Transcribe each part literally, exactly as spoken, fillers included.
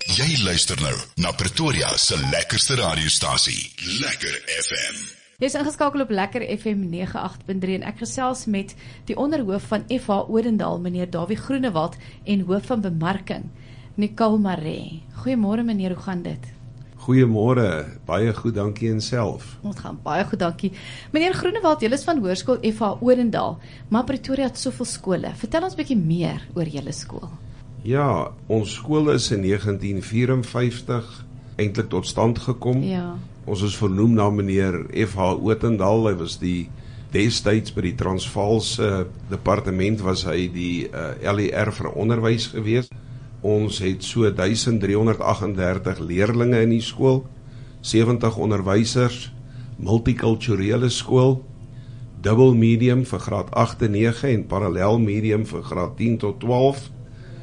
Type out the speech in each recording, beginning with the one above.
Jy luister nou na Pretoria se lekkerste radiostasie, Lekker F M. Jy is ingeskakel op Lekker F M nege agt punt drie en ek gesels met die onderhoof van F H Odendaal, meneer Dawie Groenewald, en hoof van bemarking, Nicole Maree. Goeiemôre meneer, hoe gaan dit? Goeiemôre, baie goed, dankie en self. Ons gaan baie goed, dankie. Meneer Groenewald, julle is van hoërskool F H Odendaal, maar Pretoria het soveel skole. Vertel ons 'n bietjie meer oor julle skool. Ja, ons skool is in negentien vierenvyftig eintlik tot stand gekom. Ja. Ons is vernoem na meneer F H Odendaal. Hy was die destyds by die Transvaalse departement was hy die uh, L E R vir onderwys gewees. Ons het so duisend driehonderd agt en dertig leerlinge in die skool, sewentig onderwysers, multikulturele skool, dubbel medium vir graad agt en nege en parallel medium vir graad tien tot twaalf.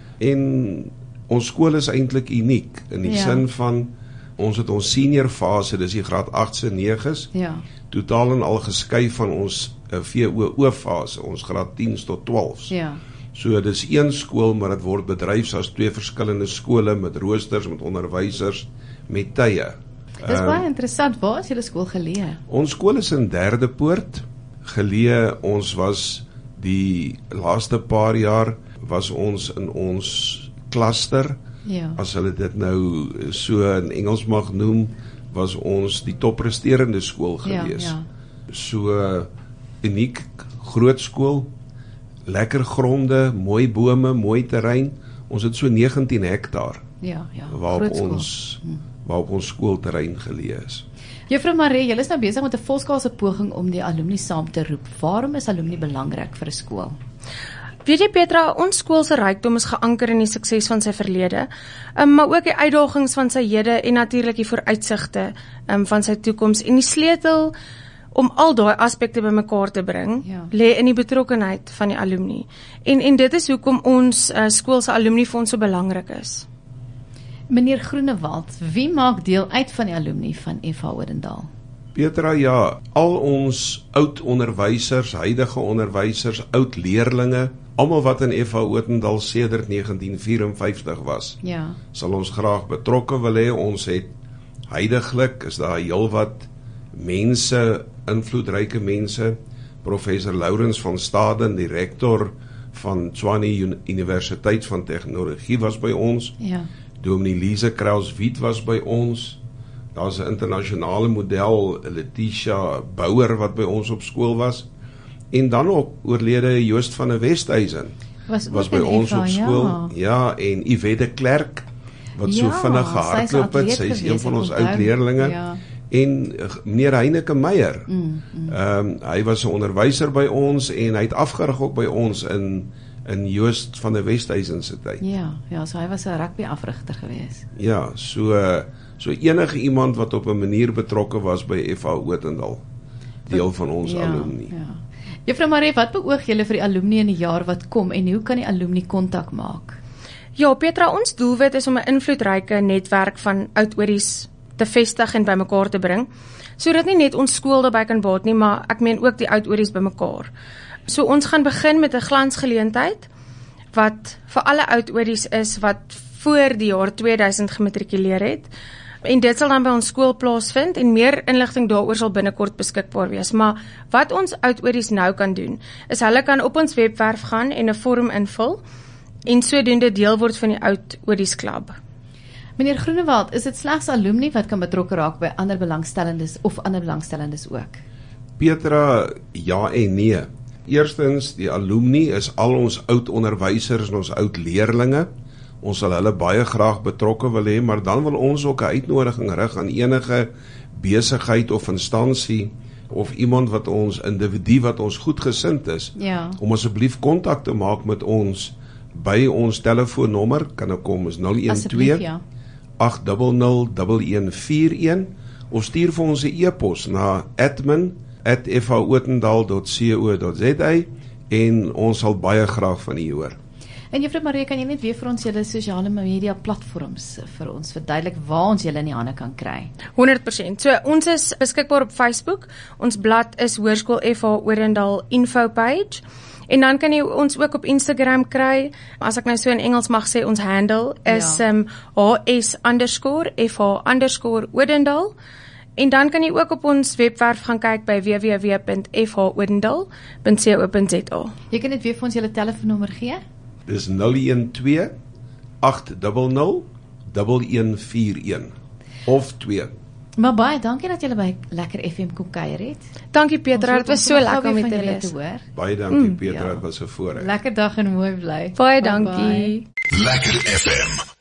En ons skool is eintlik uniek in die ja. sin van ons het ons senior fase, dis die graad agt en neges, ja. totaal en al geskei van ons uh, V O O fase, ons graad tien tot twaalf. Ja. So dis een skool, maar dit word bedryf as twee verskillende skole met roosters, met onderwysers, met tye. Dis baie uh, interessant, waar is julle skool geleë? Ons skool is in Derde Poort geleë. Ons was die laaste paar jaar was ons in ons cluster, ja. as hulle dit nou so in Engels mag noem, was ons die toppresterende skool gewees. Ja, ja. So uniek, groot skool, lekker gronde, mooi bome, mooi terrein. Ons het so negentien hektaar ja, ja. waarop ons, waarop ons skoolterrein geleë is. Juffrou Maree, julle is nou besig met 'n volskaalse poging om die alumni saam te roep. Waarom is alumni belangrik vir 'n skool? Weet jy Petra, ons skool se rykdom is geanker in die sukses van sy verlede, um, maar ook die uitdagings van sy hede en natuurlik die vooruitsigte um, van sy toekoms. En die sleutel om al daai aspekte bymekaar te bring, ja. lê in die betrokkenheid van die alumni. En en dit is hoekom ons uh, skool se alumni fonds so belangrik is. Meneer Groenewald, wie maak deel uit van die alumni van F H Odendaal? Petra, ja, al ons oud onderwysers, huidige onderwysers, oud leerlinge, almal wat in F H Odendaal sedert negentien vierenvyftig was, ja. sal ons graag betrokke wil hê. Ons het huidiglik, is daar heelwat mense, invloedryke mense, professor Lourens van Staden, die rektor van Tshwane Universiteit van Tegnologie was by ons, ja. Dominee Lise Kraus-Wiet was by ons, daar's 'n internasionale model, Letitia Bouwer wat by ons op skool was, en dan ook oorlede Joost van der Westhuizen was, was by ons Eva, op skool, ja, ja en Yvette Klerk, wat ja, so vinnig gehardloop het, sy is een van ons oud leerlinge, ja. en meneer Heineke Meyer, mm, mm. Um, hy was 'n onderwyser by ons, en hy het afgerig ook by ons in in Joost van der Westhuizen se tyd. Ja, ja, so hy was 'n rugby afrigter gewees. Ja, so so enige iemand wat op 'n manier betrokke was by F H Odendaal, deel van ons ja, alumni. Ja. Juffrou Maree, wat beoog julle vir die alumni in die jaar wat kom en hoe kan die alumni kontak maak? Ja, Petra, ons doelwit is om 'n invloedryke netwerk van oud-oories te vestig en bymekaar te bring, sodat nie net ons skool daarbey kan baat nie, maar ek meen ook die oud-oories bymekaar. So ons gaan begin met 'n glansgeleentheid wat vir alle oud-oories is wat voor die jaar tweeduisend gematrikuleer het. En dit sal dan by ons skool plaasvind en meer inligting daaroor sal binnekort beskikbaar wees. Maar wat ons oud-oories nou kan doen, is hulle kan op ons webwerf gaan en 'n vorm invul en sodoende deel word van die oud-oories klub. Meneer Groenewald, is dit slegs alumni wat kan betrokke raak by ander belangstellendes of ander belangstellendes ook? Petra, ja en nee. Eerstens, die alumni is al ons oud onderwysers en ons oud leerlinge. Ons sal hulle baie graag betrokke wil hê, maar dan wil ons ook 'n uitnodiging rig aan enige besigheid of instansie of iemand wat ons, individu wat ons goedgesind is, ja. om asseblief kontak te maak met ons by ons telefoonnommer, kan ek kom, is nul een twee ja. agt nul nul nul een vier een, of stuur vir ons 'n e-pos na admin at f h odendaal dot co dot za en ons sal baie graag van u hoor. En Juffrou Marie, kan jy net weer vir ons julle sosiale media platforms vir ons verduidelik waar ons julle in die hande kan kry? honderd persent. So ons is beskikbaar op Facebook. Ons blad is Hoërskool F H Orendal info page. En dan kan jy ons ook op Instagram kry. As ek nou so in Engels mag sê, ons handle is Ja. um, H S underscore F H underscore Orendal. En dan kan jy ook op ons webwerf gaan kyk by w w w punt f h orendal punt co punt z a. Jy kan net weer vir ons julle telefoonnommer gee? Dis nul een twee agt nul nul een een vier een of twee. Maar baie dankie dat julle by Lekker F M kom kuier het. Dankie Petra, dit was so lekker om met met te wees. hoor. Baie dankie mm, Petra, ja. dit was 'n voorreg. Lekker dag en mooi bly. Baie Bye-bye. dankie. Lekker F M.